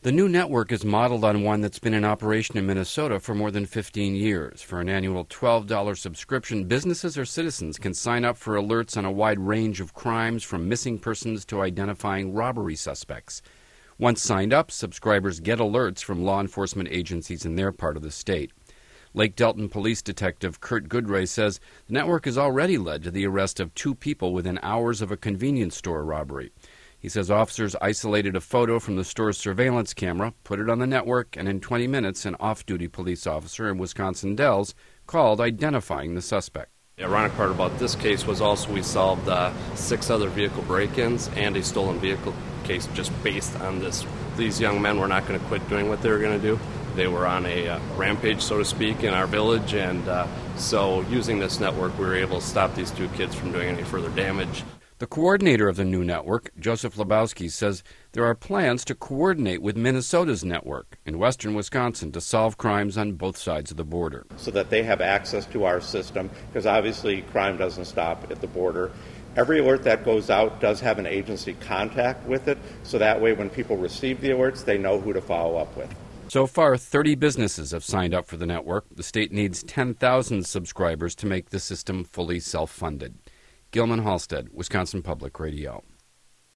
The new network is modeled on one that's been in operation in Minnesota for more than 15 years. For an annual $12 subscription, businesses or citizens can sign up for alerts on a wide range of crimes, from missing persons to identifying robbery suspects. Once signed up, subscribers get alerts from law enforcement agencies in their part of the state. Lake Delton Police Detective Kurt Goodray says the network has already led to the arrest of 2 people within hours of a convenience store robbery. He says officers isolated a photo from the store's surveillance camera, put it on the network, and in 20 minutes an off-duty police officer in Wisconsin Dells called identifying the suspect. The ironic part about this case was also we solved 6 other vehicle break-ins and a stolen vehicle case just based on this. These young men were not going to quit doing what they were going to do. They were on a rampage, so to speak, in our village, and so using this network we were able to stop these 2 kids from doing any further damage. The coordinator of the new network, Joseph Lebowski, says there are plans to coordinate with Minnesota's network in western Wisconsin to solve crimes on both sides of the border. So that they have access to our system, because obviously crime doesn't stop at the border. Every alert that goes out does have an agency contact with it, so that way when people receive the alerts, they know who to follow up with. So far, 30 businesses have signed up for the network. The state needs 10,000 subscribers to make the system fully self-funded. Gilman Halstead, Wisconsin Public Radio.